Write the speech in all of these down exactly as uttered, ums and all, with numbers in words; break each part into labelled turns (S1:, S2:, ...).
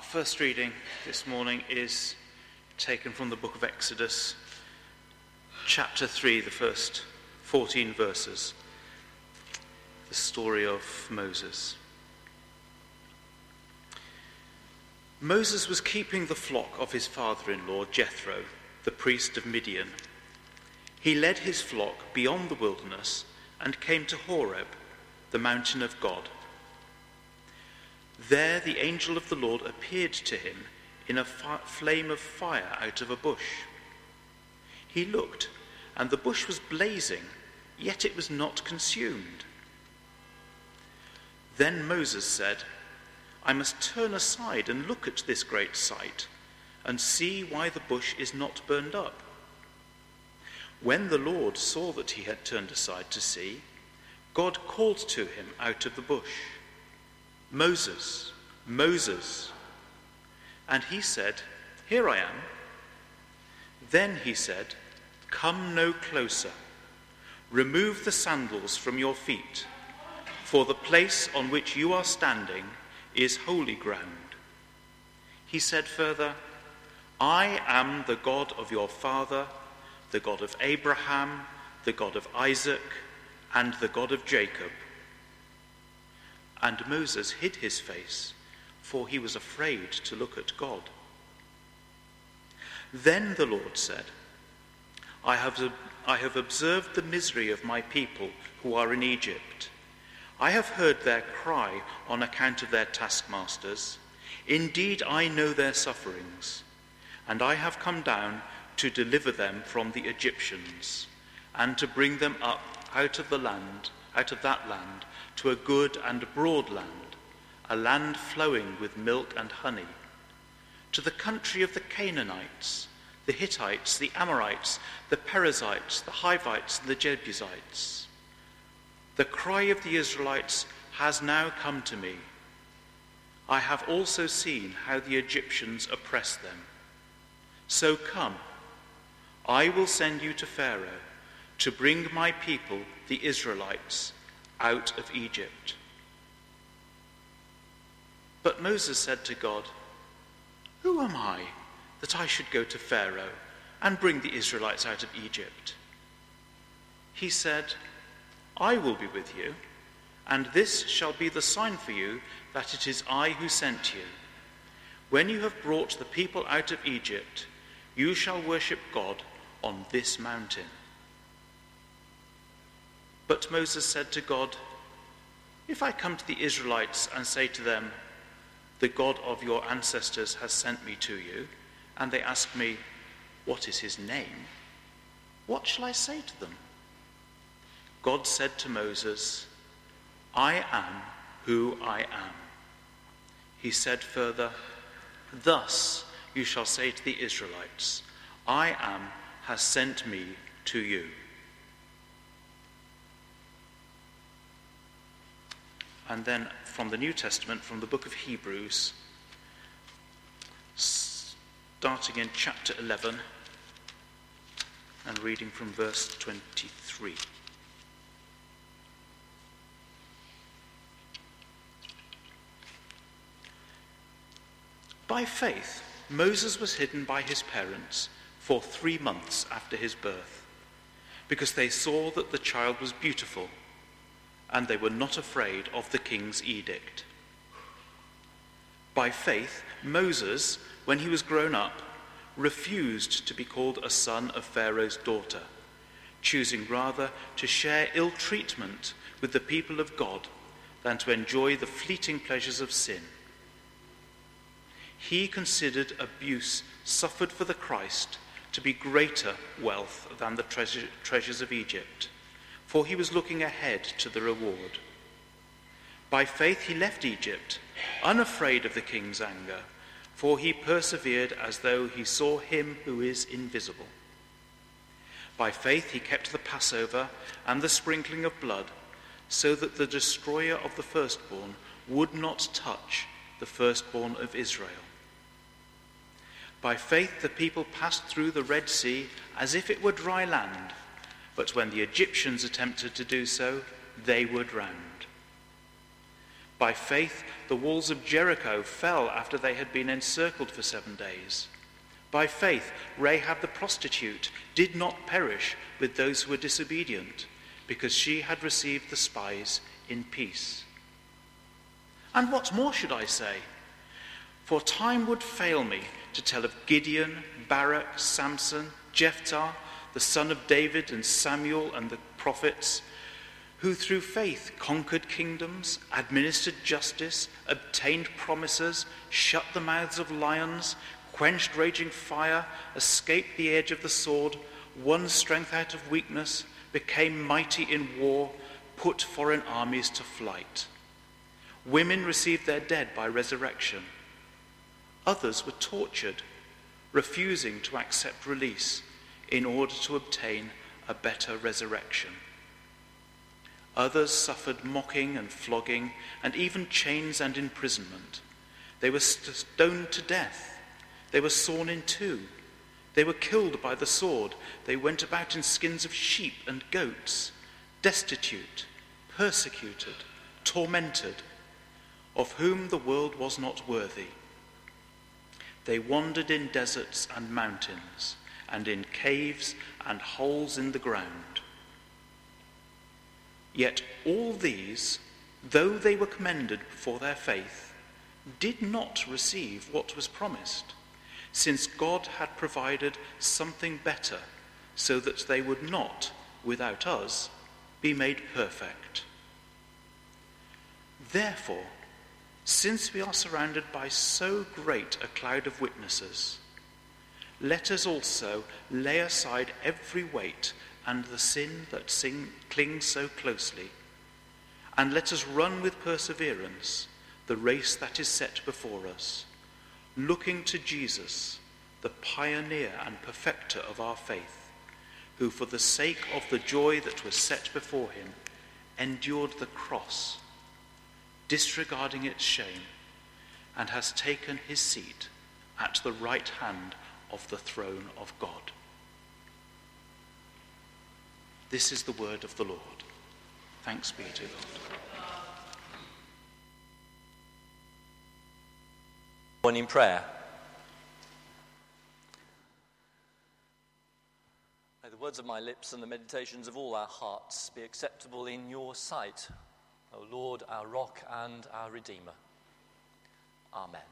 S1: Our first reading this morning is taken from the book of Exodus, chapter three, the first fourteen verses, the story of Moses. Moses was keeping the flock of his father-in-law Jethro, the priest of Midian. He led his flock beyond the wilderness and came to Horeb, the mountain of God. There the angel of the Lord appeared to him in a fi- flame of fire out of a bush. He looked, and the bush was blazing, yet it was not consumed. Then Moses said, "I must turn aside and look at this great sight, and see why the bush is not burned up." When the Lord saw that he had turned aside to see, God called to him out of the bush, "Moses, Moses." And he said, "Here I am." Then he said, "Come no closer. Remove the sandals from your feet, for the place on which you are standing is holy ground." He said further, "I am the God of your father, the God of Abraham, the God of Isaac, and the God of Jacob." And Moses hid his face, for he was afraid to look at God. Then the Lord said, I have, I have observed the misery of my people who are in Egypt. I have heard their cry on account of their taskmasters. Indeed, I know their sufferings, and I have come down to deliver them from the Egyptians, and to bring them up out of the land, out of that land, to a good and broad land, a land flowing with milk and honey, to the country of the Canaanites, the Hittites, the Amorites, the Perizzites, the Hivites, and the Jebusites. The cry of the Israelites has now come to me. I have also seen how the Egyptians oppress them. So come, I will send you to Pharaoh to bring my people, the Israelites, out of Egypt. But Moses said to God, "Who am I that I should go to Pharaoh and bring the Israelites out of Egypt?" He said, "I will be with you, and this shall be the sign for you that it is I who sent you. When you have brought the people out of Egypt, you shall worship God on this mountain." But Moses said to God, "If I come to the Israelites and say to them, 'The God of your ancestors has sent me to you,' and they ask me, 'What is his name?' what shall I say to them?" God said to Moses, "I am who I am." He said further, "Thus you shall say to the Israelites, 'I am has sent me to you.'" And then from the New Testament, from the book of Hebrews, starting in chapter eleven and reading from verse twenty-three. By faith, Moses was hidden by his parents for three months after his birth, because they saw that the child was beautiful, and they were not afraid of the king's edict. By faith, Moses, when he was grown up, refused to be called a son of Pharaoh's daughter, choosing rather to share ill treatment with the people of God than to enjoy the fleeting pleasures of sin. He considered abuse suffered for the Christ to be greater wealth than the treasure, treasures of Egypt, for he was looking ahead to the reward. By faith he left Egypt, unafraid of the king's anger, for he persevered as though he saw him who is invisible. By faith he kept the Passover and the sprinkling of blood, so that the destroyer of the firstborn would not touch the firstborn of Israel. By faith the people passed through the Red Sea as if it were dry land, but when the Egyptians attempted to do so, they were drowned. By faith, the walls of Jericho fell after they had been encircled for seven days. By faith, Rahab the prostitute did not perish with those who were disobedient, because she had received the spies in peace. And what more should I say? For time would fail me to tell of Gideon, Barak, Samson, Jephthah, the son of David, and Samuel and the prophets, who through faith conquered kingdoms, administered justice, obtained promises, shut the mouths of lions, quenched raging fire, escaped the edge of the sword, won strength out of weakness, became mighty in war, put foreign armies to flight. Women received their dead by resurrection. Others were tortured, refusing to accept release in order to obtain a better resurrection. Others suffered mocking and flogging, and even chains and imprisonment. They were stoned to death. They were sawn in two. They were killed by the sword. They went about in skins of sheep and goats, destitute, persecuted, tormented, of whom the world was not worthy. They wandered in deserts and mountains, and in caves and holes in the ground. Yet all these, though they were commended for their faith, did not receive what was promised, since God had provided something better, so that they would not, without us, be made perfect. Therefore, since we are surrounded by so great a cloud of witnesses, let us also lay aside every weight and the sin that sing, clings so closely, and let us run with perseverance the race that is set before us, looking to Jesus, the pioneer and perfecter of our faith, who for the sake of the joy that was set before him endured the cross, disregarding its shame, and has taken his seat at the right hand of the throne of God. This is the word of the Lord. Thanks be to God.
S2: Morning prayer. May the words of my lips and the meditations of all our hearts be acceptable in your sight, O Lord, our rock and our Redeemer. Amen.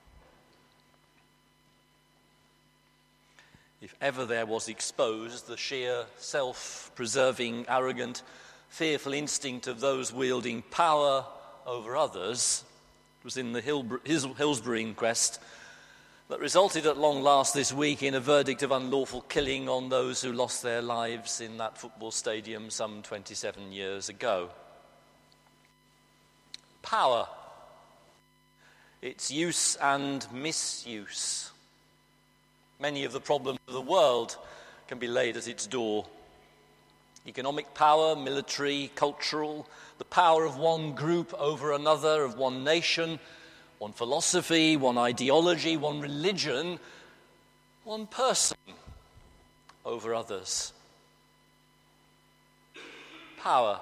S2: If ever there was exposed the sheer self-preserving, arrogant, fearful instinct of those wielding power over others, it was in the Hillsborough inquest that resulted at long last this week in a verdict of unlawful killing on those who lost their lives in that football stadium some twenty-seven years ago. Power, its use and misuse. Many of the problems of the world can be laid at its door. Economic power, military, cultural, the power of one group over another, of one nation, one philosophy, one ideology, one religion, one person over others. Power.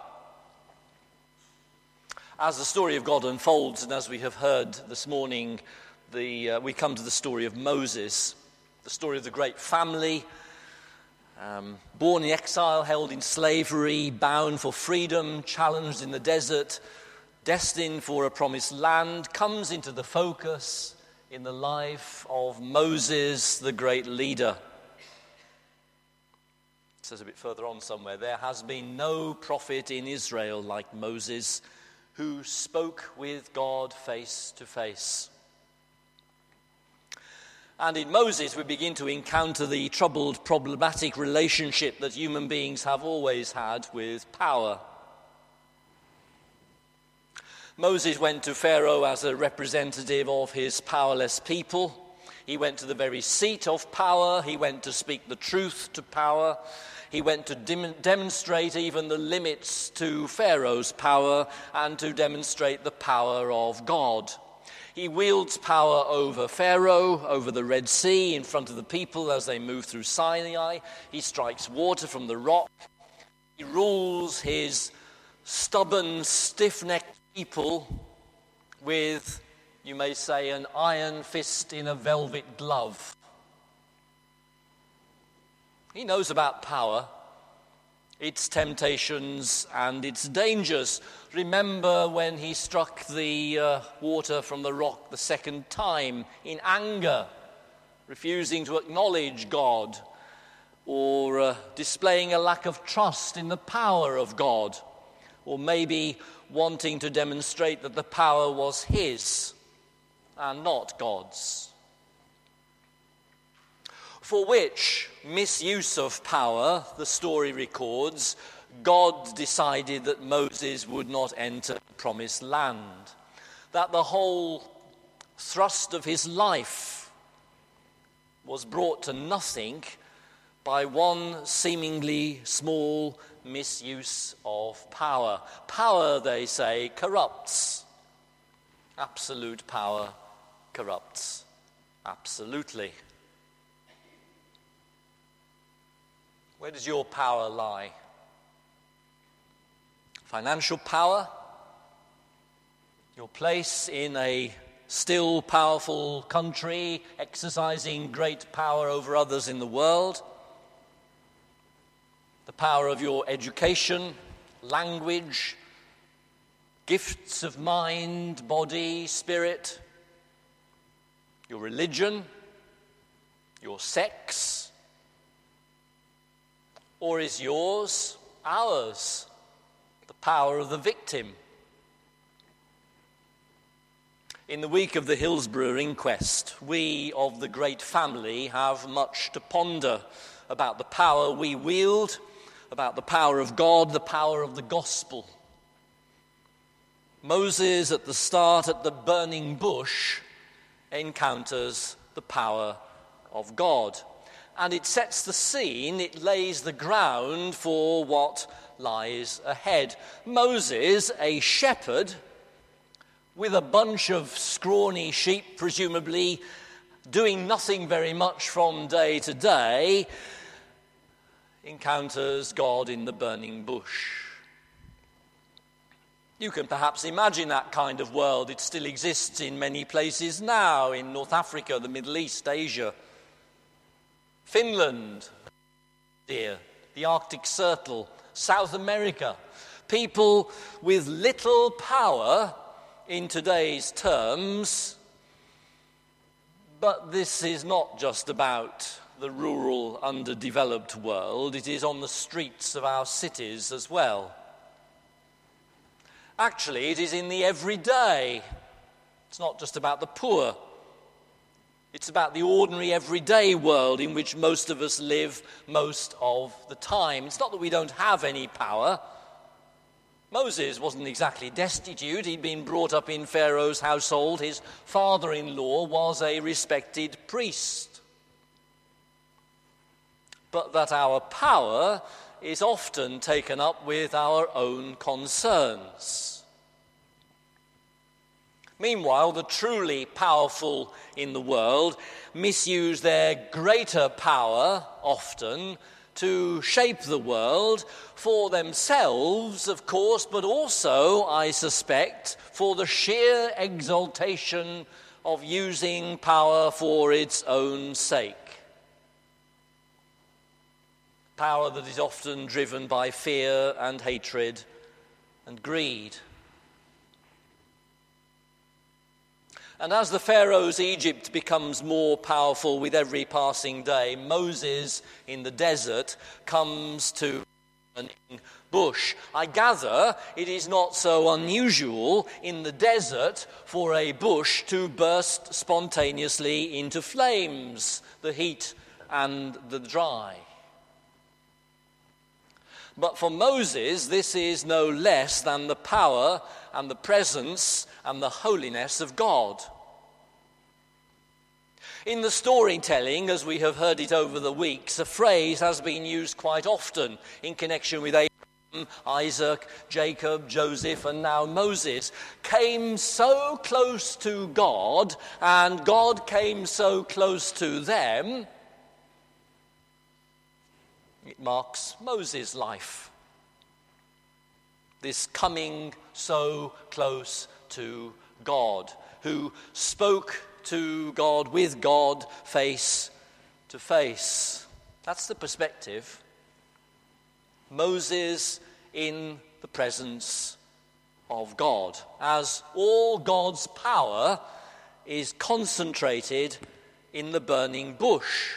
S2: As the story of God unfolds, and as we have heard this morning, the, uh, we come to the story of Moses. The story of the great family, um, born in exile, held in slavery, bound for freedom, challenged in the desert, destined for a promised land, comes into the focus in the life of Moses, the great leader. It says a bit further on somewhere, there has been no prophet in Israel like Moses, who spoke with God face to face. And in Moses, we begin to encounter the troubled, problematic relationship that human beings have always had with power. Moses went to Pharaoh as a representative of his powerless people. He went to the very seat of power. He went to speak the truth to power. He went to dem- demonstrate even the limits to Pharaoh's power and to demonstrate the power of God. He wields power over Pharaoh, over the Red Sea, in front of the people as they move through Sinai. He strikes water from the rock. He rules his stubborn, stiff-necked people with, you may say, an iron fist in a velvet glove. He knows about power, its temptations and its dangers. Remember when he struck the uh, water from the rock the second time in anger, refusing to acknowledge God, or uh, displaying a lack of trust in the power of God, or maybe wanting to demonstrate that the power was his and not God's. For which misuse of power, the story records, God decided that Moses would not enter the promised land, that the whole thrust of his life was brought to nothing by one seemingly small misuse of power. Power, they say, corrupts. Absolute power corrupts. Absolutely. Where does your power lie? Financial power? Your place in a still powerful country, exercising great power over others in the world? The power of your education, language, gifts of mind, body, spirit, your religion, your sex? Or is yours, ours, the power of the victim? In the week of the Hillsborough inquest, we of the great family have much to ponder about the power we wield, about the power of God, the power of the gospel. Moses, at the start at the burning bush, encounters the power of God. And it sets the scene, it lays the ground for what lies ahead. Moses, a shepherd, with a bunch of scrawny sheep, presumably doing nothing very much from day to day, encounters God in the burning bush. You can perhaps imagine that kind of world. It still exists in many places now, in North Africa, the Middle East, Asia, Finland, dear, the Arctic Circle, South America. People with little power in today's terms, but this is not just about the rural, underdeveloped world. It is on the streets of our cities as well. Actually, it is in the everyday. It's not just about the poor. It's about the ordinary, everyday world in which most of us live most of the time. It's not that we don't have any power. Moses wasn't exactly destitute. He'd been brought up in Pharaoh's household. His father-in-law was a respected priest. But that our power is often taken up with our own concerns. Meanwhile, the truly powerful in the world misuse their greater power, often, to shape the world for themselves, of course, but also, I suspect, for the sheer exaltation of using power for its own sake. Power that is often driven by fear and hatred and greed. And as the Pharaoh's Egypt becomes more powerful with every passing day, Moses in the desert comes to a bush. I gather it is not so unusual in the desert for a bush to burst spontaneously into flames, the heat and the dry. But for Moses, this is no less than the power and the presence and the holiness of God. In the storytelling, as we have heard it over the weeks, a phrase has been used quite often in connection with Abraham, Isaac, Jacob, Joseph, and now Moses. Came so close to God, and God came so close to them. It marks Moses' life. This coming so close to God, who spoke to God, with God, face to face. That's the perspective. Moses in the presence of God, as all God's power is concentrated in the burning bush.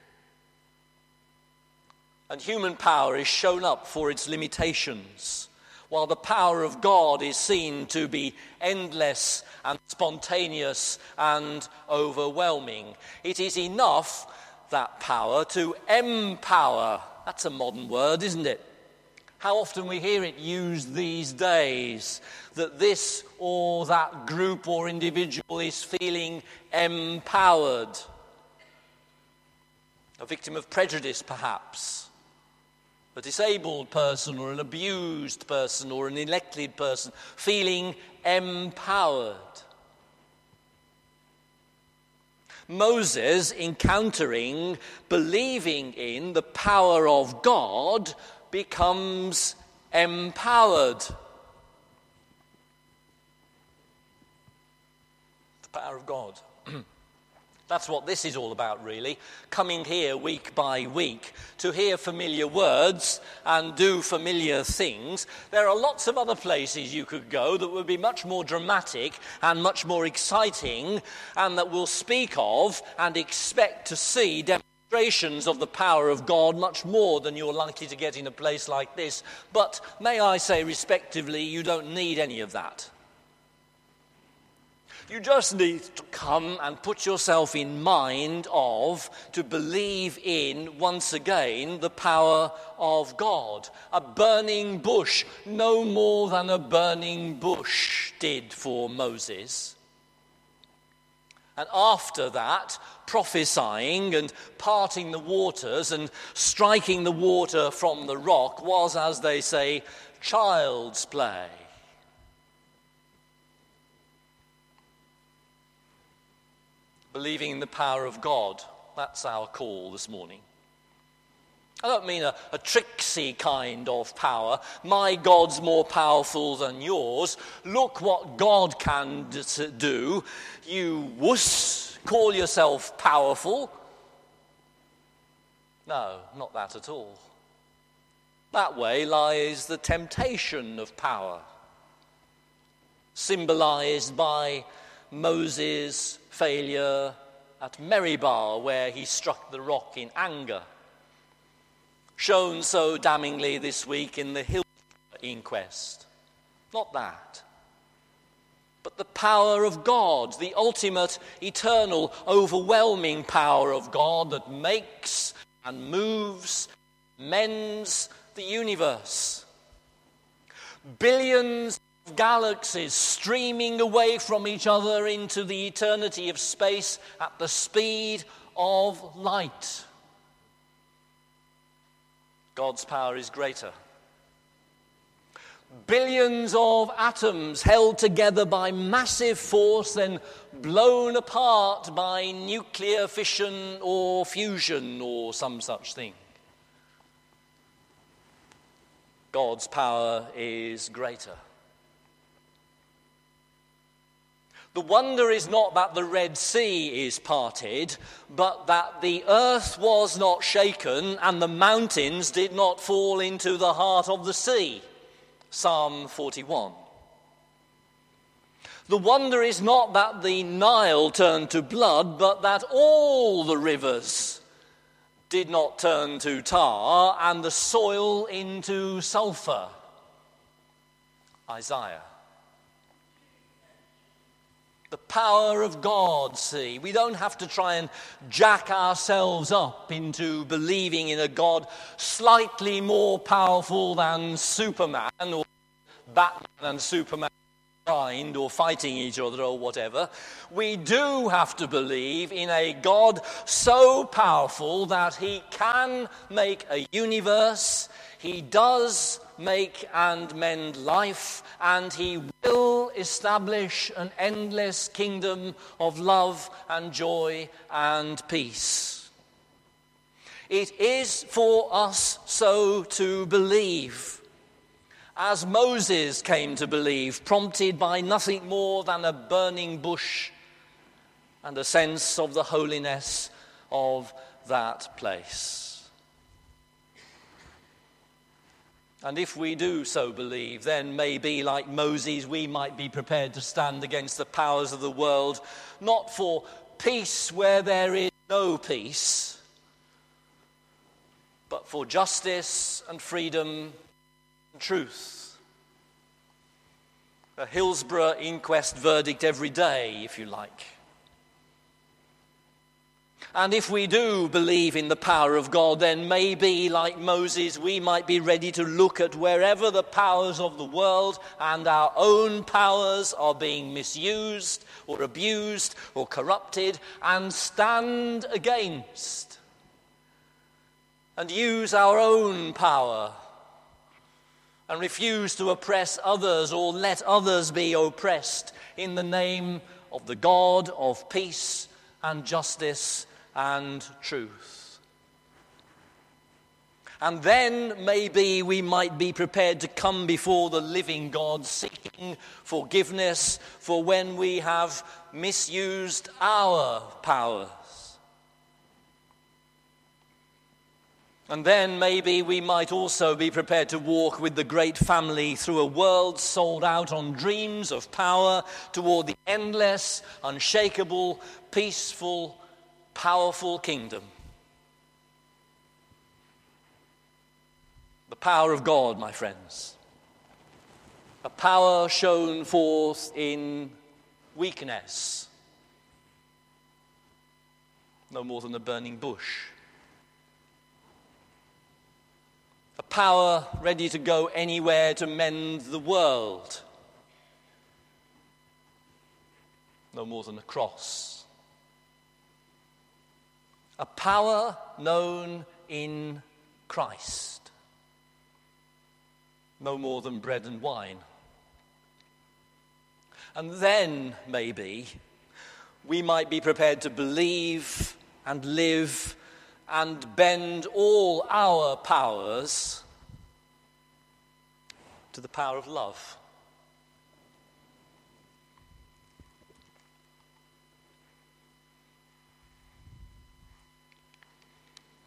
S2: And human power is shown up for its limitations, while the power of God is seen to be endless and spontaneous and overwhelming. It is enough, that power, to empower. That's a modern word, isn't it? How often we hear it used these days, that this or that group or individual is feeling empowered. A victim of prejudice, perhaps. A disabled person or an abused person or an elected person feeling empowered. Moses, encountering, believing in the power of God, becomes empowered. The power of God. That's what this is all about, really. Coming here week by week to hear familiar words and do familiar things. There are lots of other places you could go that would be much more dramatic and much more exciting, and that we'll speak of and expect to see demonstrations of the power of God much more than you're likely to get in a place like this. But may I say respectively, you don't need any of that. You just need to come and put yourself in mind of, to believe in, once again, the power of God. A burning bush, no more than a burning bush did for Moses. And after that, prophesying and parting the waters and striking the water from the rock was, as they say, child's play. Believing in the power of God, that's our call this morning. I don't mean a, a tricksy kind of power. My God's more powerful than yours. Look what God can do. You wuss, call yourself powerful. No, not that at all. That way lies the temptation of power, symbolized by Moses' failure at Meribah, where he struck the rock in anger. Shown so damningly this week in the Hill inquest. Not that. But the power of God, the ultimate, eternal, overwhelming power of God that makes and moves, mends the universe. Billions galaxies streaming away from each other into the eternity of space at the speed of light. God's power is greater. Billions of atoms held together by massive force, then blown apart by nuclear fission or fusion or some such thing. God's power is greater. The wonder is not that the Red Sea is parted, but that the earth was not shaken and the mountains did not fall into the heart of the sea. Psalm forty-one. The wonder is not that the Nile turned to blood, but that all the rivers did not turn to tar and the soil into sulfur. Isaiah. The power of God, see. We don't have to try and jack ourselves up into believing in a God slightly more powerful than Superman or Batman and Superman kind or fighting each other or whatever. We do have to believe in a God so powerful that he can make a universe, he does make and mend life, and he will establish an endless kingdom of love and joy and peace. It is for us so to believe. as Moses came to believe, prompted by nothing more than a burning bush and a sense of the holiness of that place. And if we do so believe, then maybe, like Moses, we might be prepared to stand against the powers of the world, not for peace where there is no peace, but for justice and freedom and truth. A Hillsborough inquest verdict every day, if you like. And if we do believe in the power of God, then maybe, like Moses, we might be ready to look at wherever the powers of the world and our own powers are being misused or abused or corrupted, and stand against and use our own power and refuse to oppress others or let others be oppressed in the name of the God of peace and justice and truth. And then maybe we might be prepared to come before the living God seeking forgiveness for when we have misused our powers. And then maybe we might also be prepared to walk with the great family through a world sold out on dreams of power toward the endless, unshakable, peaceful, powerful kingdom. The power of God, my friends. A power shown forth in weakness. No more than a burning bush. A power ready to go anywhere to mend the world. No more than a cross. A power known in Christ. No more than bread and wine. And then, maybe, we might be prepared to believe and live and bend all our powers to the power of love.